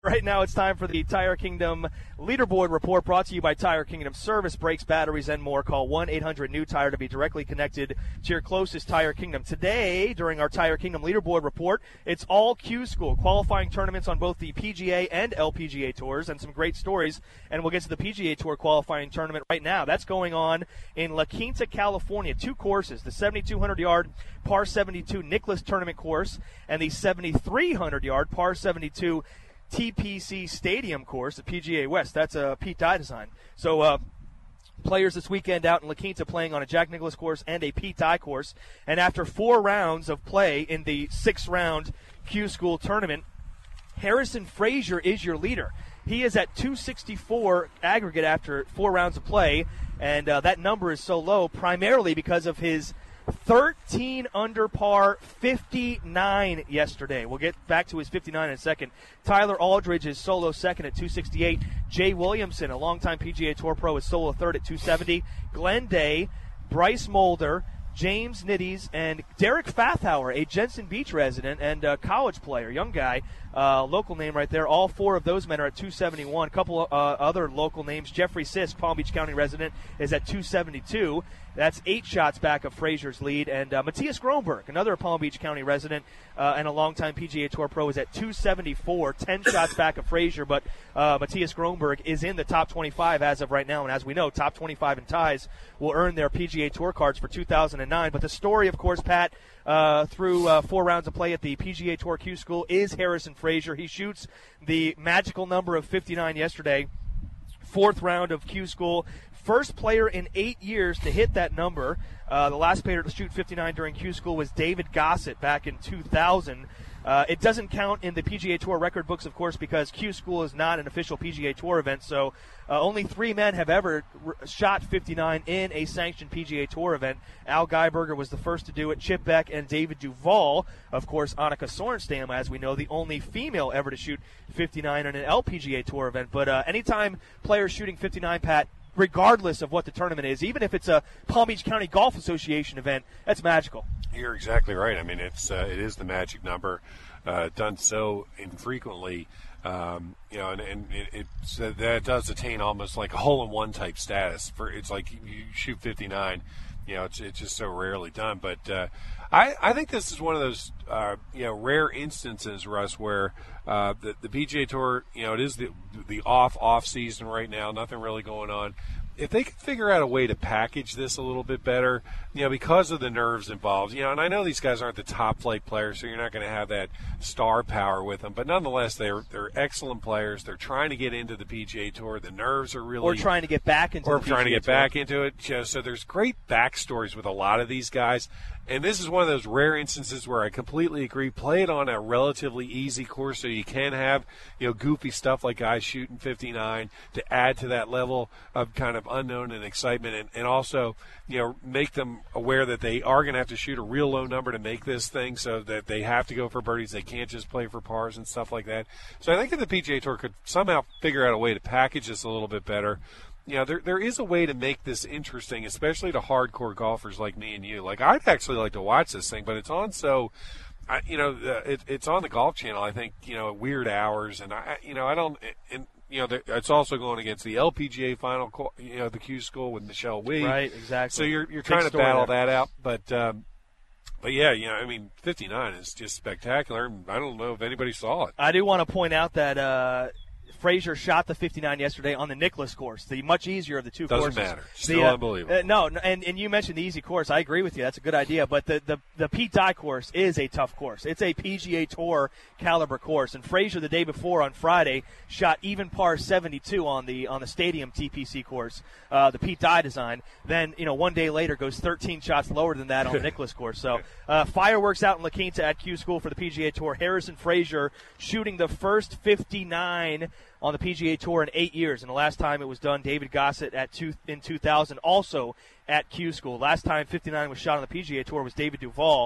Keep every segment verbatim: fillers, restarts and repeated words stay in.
Right now it's time for the Tire Kingdom Leaderboard Report, brought to you by Tire Kingdom. Service, brakes, batteries, and more. Call one eight hundred new tire to be directly connected to your closest Tire Kingdom. Today, during our Tire Kingdom Leaderboard Report, it's all Q School. Qualifying tournaments on both the P G A and L P G A tours, and some great stories. And we'll get to the P G A Tour qualifying tournament right now. That's going on in La Quinta, California. Two courses, the seventy-two hundred yard par seventy-two Nicklaus Tournament course and the seventy-three hundred yard par seventy-two T P C Stadium course at P G A West. That's a Pete Dye design. So uh, players this weekend out in La Quinta playing on a Jack Nicklaus course and a Pete Dye course. And after four rounds of play in the six-round Q School tournament, Harrison Frazier is your leader. He is at two sixty-four aggregate after four rounds of play, and uh, that number is so low primarily because of his thirteen under par fifty-nine yesterday. We'll get back to his fifty-nine in a second. Tyler Aldridge is solo second at two sixty-eight. Jay Williamson, a longtime P G A Tour pro, is solo third at two seventy. Glenn Day, Bryce Mulder, James Nitties, and Derek Fathauer, a Jensen Beach resident and a college player, young guy, uh, local name right there. All four of those men are at two seventy-one. A couple uh, other local names. Jeffrey Sisk, Palm Beach County resident, is at two seventy-two. That's eight shots back of Frazier's lead. And uh, Matthias Gronberg, another Palm Beach County resident uh, and a longtime P G A Tour pro, is at two seventy-four, ten shots back of Frazier. But uh, Matthias Gronberg is in the top twenty-five as of right now. And as we know, top twenty-five and ties will earn their P G A Tour cards for two thousand nine. But the story, of course, Pat, uh, through uh, four rounds of play at the P G A Tour Q School is Harrison Frazier. He shoots the magical number of fifty-nine yesterday, fourth round of Q School. First player in eight years to hit that number. Uh, the last player to shoot fifty-nine during Q School was David Gossett back in two thousand. Uh, it doesn't count in the P G A Tour record books, of course, because Q School is not an official P G A Tour event, so uh, only three men have ever r- shot fifty-nine in a sanctioned P G A Tour event. Al Geiberger was the first to do it. Chip Beck and David Duval. Of course, Annika Sorenstam, as we know, the only female ever to shoot fifty-nine in an L P G A Tour event. But uh, anytime players shooting fifty-nine, Pat, regardless of what the tournament is, even if it's a Palm Beach County Golf Association event, that's magical. You're exactly right. I mean, it's uh, it is the magic number, uh, done so infrequently, um, you know, and, and it, it's, uh, that does attain almost like a hole-in-one type status. For it's like you shoot fifty-nine, you know, it's it's just so rarely done. But uh, I I think this is one of those uh, you know rare instances, Russ, where uh, the the P G A Tour, you know, it is the the off off season right now, nothing really going on. If they could figure out a way to package this a little bit better, you know, because of the nerves involved, you know, and I know these guys aren't the top flight players, so you're not going to have that star power with them, but nonetheless, they're they're excellent players. They're trying to get into the P G A Tour. The nerves are really, or trying to get back into, or the trying P G A to get Tour. back into it. You know, so there's great backstories with a lot of these guys. And this is one of those rare instances where I completely agree. Play it on a relatively easy course so you can have, you know, goofy stuff like guys shooting fifty-nine to add to that level of kind of unknown and excitement, and, and also, you know, make them aware that they are going to have to shoot a real low number to make this thing, so that they have to go for birdies. They can't just play for pars and stuff like that. So I think if the P G A Tour could somehow figure out a way to package this a little bit better, you know, there there is a way to make this interesting, especially to hardcore golfers like me and you. Like, I'd actually like to watch this thing, but it's on so, I, you know, uh, it, it's on the Golf Channel, I think, you know, at weird hours. And, I, you know, I don't, and, you know, it's also going against the L P G A final, you know, the Q School with Michelle Wie. Right, exactly. So you're you're trying to battle there. that out. But, um, but yeah, you know, I mean, fifty-nine is just spectacular. And I don't know if anybody saw it. I do want to point out that uh, Frazier shot the fifty-nine yesterday on the Nicklaus course, the much easier of the two Doesn't courses. Doesn't matter. Still the, uh, unbelievable. Uh, no, and, and you mentioned the easy course. I agree with you. That's a good idea. But the, the, the Pete Dye course is a tough course. It's a P G A Tour caliber course. And Frazier the day before on Friday shot even par seventy-two on the on the Stadium T P C course, uh, the Pete Dye design. Then, you know, one day later goes thirteen shots lower than that on the Nicklaus course. So uh, fireworks out in La Quinta at Q School for the P G A Tour. Harrison Frazier shooting the first fifty-nine on the P G A Tour in eight years. And the last time it was done, David Gossett at two, in two thousand, also at Q School. Last time fifty-nine was shot on the P G A Tour was David Duval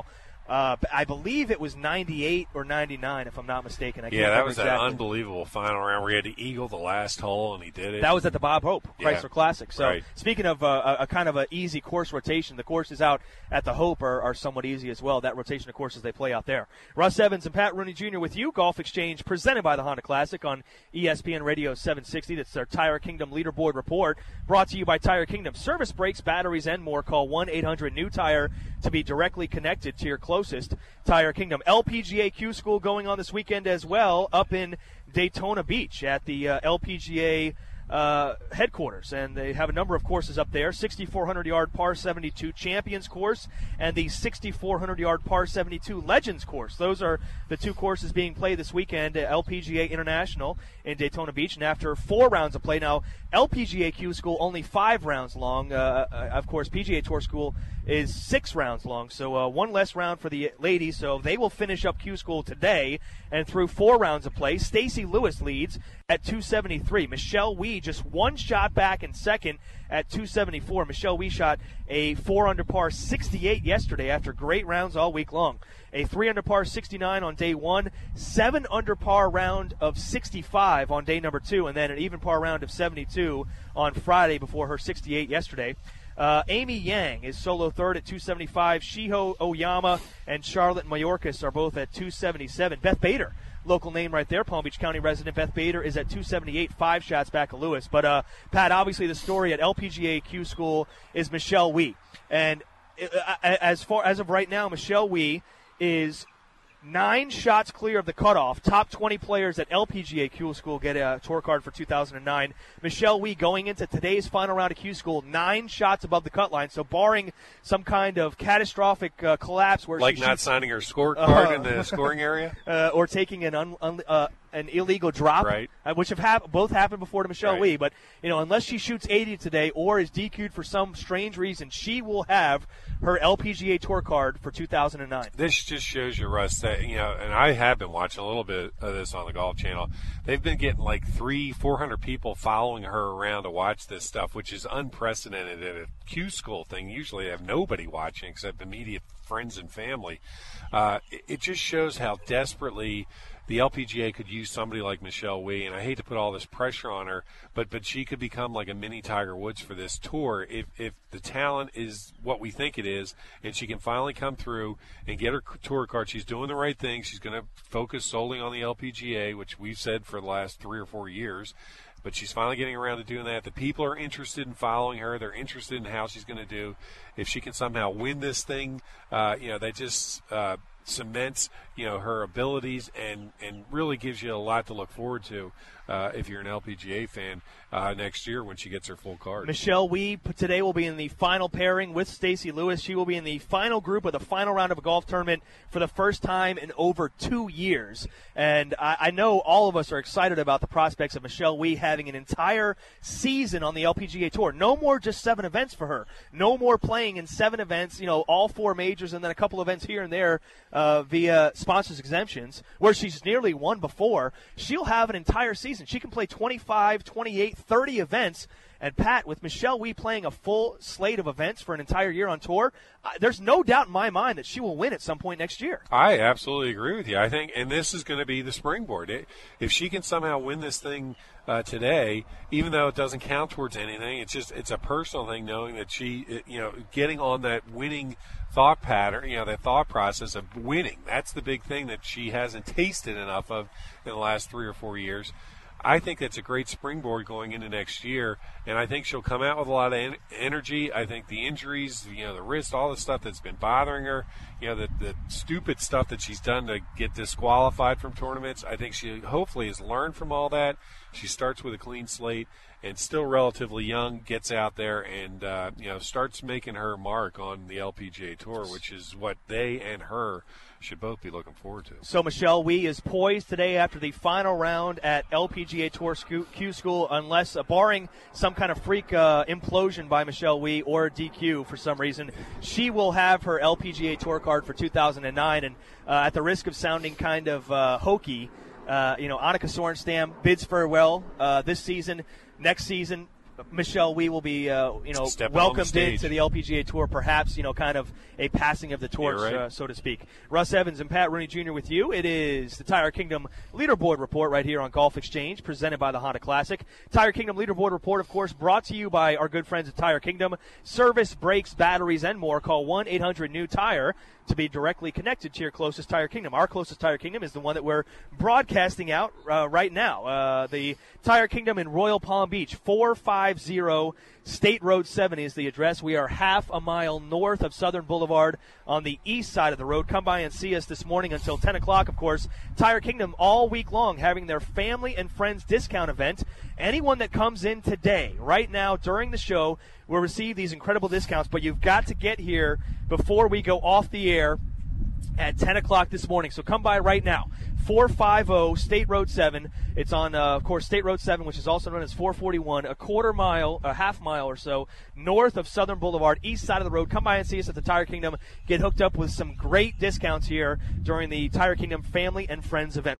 Uh, I believe it was ninety-eight or ninety-nine, if I'm not mistaken. I yeah, that was exactly. that unbelievable final round where he had to eagle the last hole, and he did it. That was at the Bob Hope Chrysler yeah. Classic. So right. speaking of uh, a, a kind of an easy course rotation, the courses out at the Hope are, are somewhat easy as well. That rotation of courses they play out there. Russ Evans and Pat Rooney Junior with you. Golf Exchange presented by the Honda Classic on E S P N Radio seven sixty. That's their Tire Kingdom Leaderboard Report, brought to you by Tire Kingdom. Service, brakes, batteries, and more. Call one eight hundred new tire to be directly connected to your closest Tire Kingdom. L P G A Q School going on this weekend as well up in Daytona Beach at the uh, L P G A uh, headquarters, and they have a number of courses up there. sixty-four hundred yard par seventy-two Champions course and the sixty-four hundred yard par seventy-two Legends course. Those are the two courses being played this weekend at L P G A International in Daytona Beach. And after four rounds of play, now L P G A Q School only five rounds long. Uh, of course, P G A Tour School is six rounds long, so uh, one less round for the ladies. So they will finish up Q School today, and through four rounds of play, Stacy Lewis leads at two seventy-three. Michelle Wee just one shot back in second at two seventy-four. Michelle Wee shot a four under par sixty-eight yesterday after great rounds all week long. A three under par sixty-nine on day one, seven under par round of sixty-five on day number two, and then an even par round of seventy-two on Friday before her sixty-eight yesterday. Uh, Amy Yang is solo third at two seventy-five. Shiho Oyama and Charlotte Mayorkas are both at two seventy-seven. Beth Bader, local name right there, Palm Beach County resident. Beth Bader is at two seventy-eight, five shots back of Lewis. But, uh, Pat, obviously the story at L P G A Q School is Michelle Wee. And uh, as far as of right now, Michelle Wee is nine shots clear of the cutoff. Top twenty players at L P G A Q School get a tour card for two thousand nine. Michelle Wee going into today's final round of Q School, nine shots above the cut line. So barring some kind of catastrophic uh, collapse where like she not shoots, signing her scorecard uh, in the scoring area, uh, or taking an un, un, uh, an illegal drop, right. uh, which have hap- both happened before to Michelle right. Wee. But you know, unless she shoots eighty today or is D Q'd for some strange reason, she will have her L P G A tour card for two thousand nine. This just shows you, Russ, that, you know, and I have been watching a little bit of this on the Golf Channel. They've been getting like three, four hundred people following her around to watch this stuff, which is unprecedented at a Q School thing. Usually they have nobody watching except immediate friends and family. Uh, it, it just shows how desperately the L P G A could use somebody like Michelle Wee, and I hate to put all this pressure on her, but but she could become like a mini Tiger Woods for this tour if if the talent is what we think it is, and she can finally come through and get her tour card. She's doing the right thing. She's going to focus solely on the L P G A, which we've said for the last three or four years. But she's finally getting around to doing that. The people are interested in following her. They're interested in how she's going to do. If she can somehow win this thing, uh, you know, that just uh, cements, you know, her abilities and, and really gives you a lot to look forward to uh, if you're an L P G A fan uh, next year when she gets her full card. Michelle Wee today will be in the final pairing with Stacy Lewis. She will be in the final group of the final round of a golf tournament for the first time in over two years. And I, I know all of us are excited about the prospects of Michelle Wee having an entire season on the L P G A Tour. No more just seven events for her. No more playing in seven events, you know, all four majors and then a couple events here and there uh, via sponsors exemptions, where she's nearly won before. She'll have an entire season. She can play twenty-five, twenty-eight, thirty events. And, Pat, with Michelle Wee playing a full slate of events for an entire year on tour, uh, there's no doubt in my mind that she will win at some point next year. I absolutely agree with you. I think, and this is going to be the springboard. It, if she can somehow win this thing uh, today, even though it doesn't count towards anything, it's just it's a personal thing knowing that she, it, you know, getting on that winning thought pattern, you know, that thought process of winning. That's the big thing that she hasn't tasted enough of in the last three or four years. I think that's a great springboard going into next year, and I think she'll come out with a lot of en- energy. I think the injuries, you know, the wrist, all the stuff that's been bothering her, you know, the, the stupid stuff that she's done to get disqualified from tournaments, I think she hopefully has learned from all that. She starts with a clean slate and still relatively young, gets out there and, uh, you know, starts making her mark on the L P G A Tour, which is what they and her should both be looking forward to. So Michelle Wee is poised today after the final round at L P G A Tour Q School, unless, uh, barring some kind of freak uh, implosion by Michelle Wee or D Q for some reason, she will have her L P G A Tour card for two thousand nine. And uh, at the risk of sounding kind of uh, hokey, uh, you know, Annika Sorenstam bids farewell uh, this season. Next season, Michelle Wie will be, uh, you know, Stepping on the welcomed stage. into the L P G A Tour, perhaps, you know, kind of a passing of the torch, You're right. uh, so to speak. Russ Evans and Pat Rooney Junior with you. It is the Tire Kingdom Leaderboard Report right here on Golf Exchange, presented by the Honda Classic. Tire Kingdom Leaderboard Report, of course, brought to you by our good friends at Tire Kingdom. Service, brakes, batteries, and more. Call one eight hundred new tire to be directly connected to your closest Tire Kingdom. Our closest Tire Kingdom is the one that we're broadcasting out uh, right now. Uh, the Tire Kingdom in Royal Palm Beach, four fifty State Road seven is the address. We are half a mile north of Southern Boulevard on the east side of the road. Come by and see us this morning until ten o'clock, of course. Tire Kingdom all week long having their family and friends discount event. Anyone that comes in today, right now, during the show, will receive these incredible discounts, but you've got to get here before we go off the air at ten o'clock this morning. So come by right now. four fifty State Road seven. It's on, uh, of course, State Road seven, which is also known as four forty-one, a quarter mile, a half mile or so north of Southern Boulevard, east side of the road. Come by and see us at the Tire Kingdom. Get hooked up with some great discounts here during the Tire Kingdom Family and Friends event.